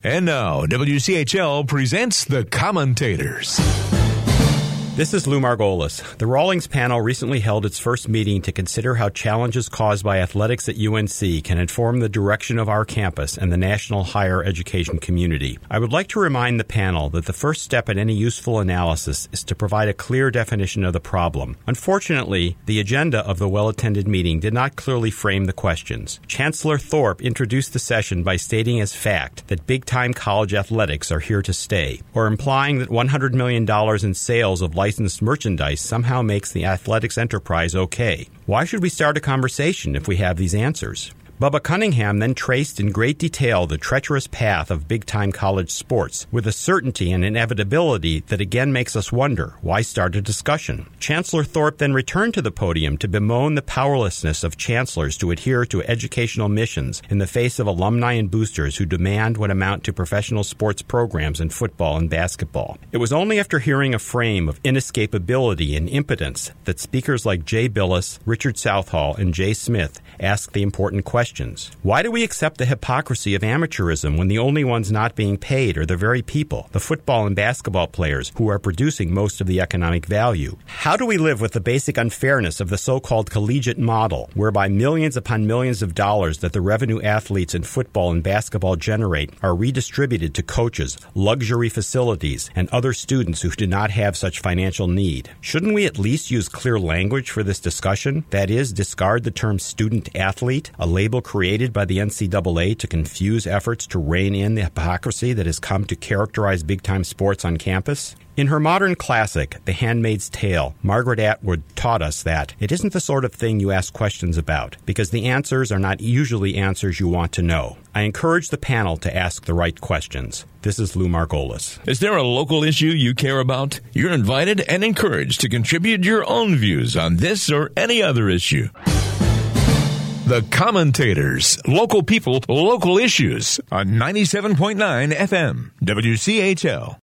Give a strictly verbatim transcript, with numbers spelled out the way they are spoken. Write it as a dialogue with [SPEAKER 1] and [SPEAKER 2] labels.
[SPEAKER 1] And now, W C H L presents The Commentators.
[SPEAKER 2] This is Lou Margolis. The Rawlings panel recently held its first meeting to consider how challenges caused by athletics at U N C can inform the direction of our campus and the national higher education community. I would like to remind the panel that the first step in any useful analysis is to provide a clear definition of the problem. Unfortunately, the agenda of the well-attended meeting did not clearly frame the questions. Chancellor Thorpe introduced the session by stating as fact that big-time college athletics are here to stay, or implying that one hundred million dollars in sales of licensed merchandise somehow makes the athletics enterprise okay. Why should we start a conversation if we have these answers? Bubba Cunningham then traced in great detail the treacherous path of big-time college sports with a certainty and inevitability that again makes us wonder, why start a discussion? Chancellor Thorpe then returned to the podium to bemoan the powerlessness of chancellors to adhere to educational missions in the face of alumni and boosters who demand what amount to professional sports programs in football and basketball. It was only after hearing a frame of inescapability and impotence that speakers like Jay Billis, Richard Southall, and Jay Smith asked the important questions. Why do we accept the hypocrisy of amateurism when the only ones not being paid are the very people, the football and basketball players, who are producing most of the economic value? How do we live with the basic unfairness of the so-called collegiate model, whereby millions upon millions of dollars that the revenue athletes in football and basketball generate are redistributed to coaches, luxury facilities, and other students who do not have such financial need? Shouldn't we at least use clear language for this discussion? That is, discard the term student-athlete, a label created by the N C double A to confuse efforts to rein in the hypocrisy that has come to characterize big-time sports on campus? In her modern classic, The Handmaid's Tale, Margaret Atwood taught us that it isn't the sort of thing you ask questions about, because the answers are not usually answers you want to know. I encourage the panel to ask the right questions. This is Lou Margolis.
[SPEAKER 1] Is there a local issue you care about? You're invited and encouraged to contribute your own views on this or any other issue. The Commentators. Local people, local issues on ninety-seven point nine F M. W C H L.